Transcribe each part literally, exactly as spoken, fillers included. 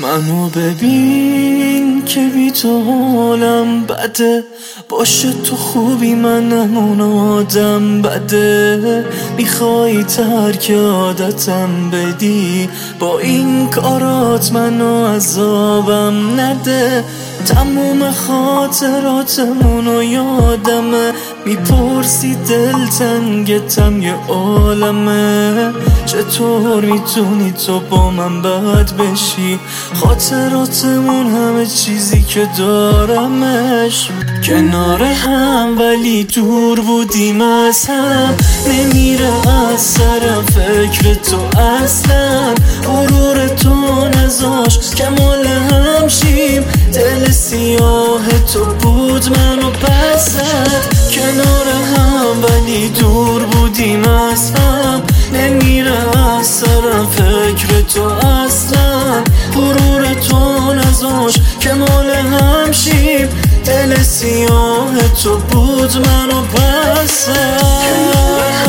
منو ببین که بی تو حالم بده، باشه تو خوبی من همون آدم بده. میخوای ترک عادتم بدی، با این کارات منو عذابم نده. تموم خاطراتمونو یادمه، میپرسی دلتنگتم یه عالمه. چطور میتونی تو با من بد بشی؟ خاطراتمون همه چیزی که دارمش. کنار هم ولی دور بودیم از هم، نمیره از سرم فکر تو اصلا. غرور تو نذاش که مال هم شیم، دل سیاه تو بود منو پسد. کنار هم ولی دور بودیم از هم، نمیره از سرم فکر تو اصلا. غرور تو نذاش که مال هم شیم، دل سیاه تو بود منو پسد.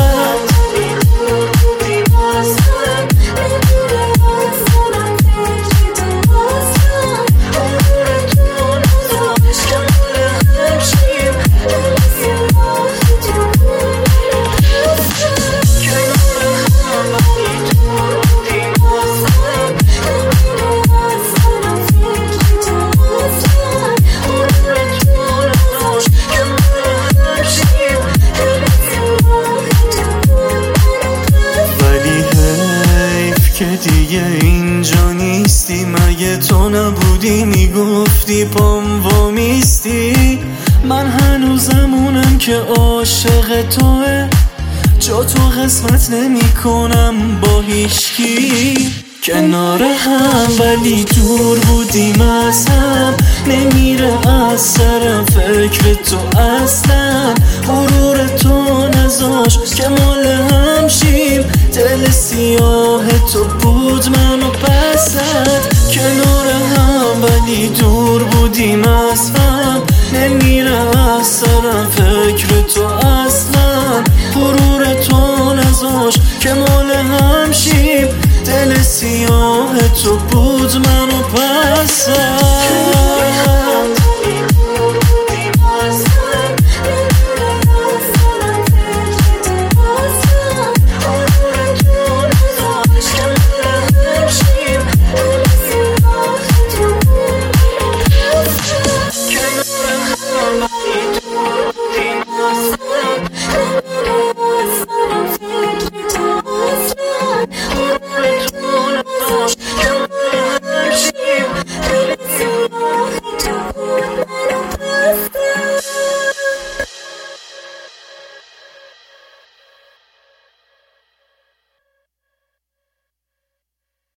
دیگه اینجا نیستی، مگه تو نبودی میگفتی پام وامیستی؟ من هنوزمونم که عاشق توه، جا تو قسمت نمی کنم با هیچکی. کنار هم ولی دور بودیم از هم، نمیره از سرم فکر تو اصلا. غرور تو نذاش که مال هم شیم، دل سیاه تو بود منو پسد. کنار هم ولی دور بودیم از هم، نمیره از سرم فکر تو اصلا. غرور تو نذاش که مال هم شیم، دل سیاه تو بود منو پسد.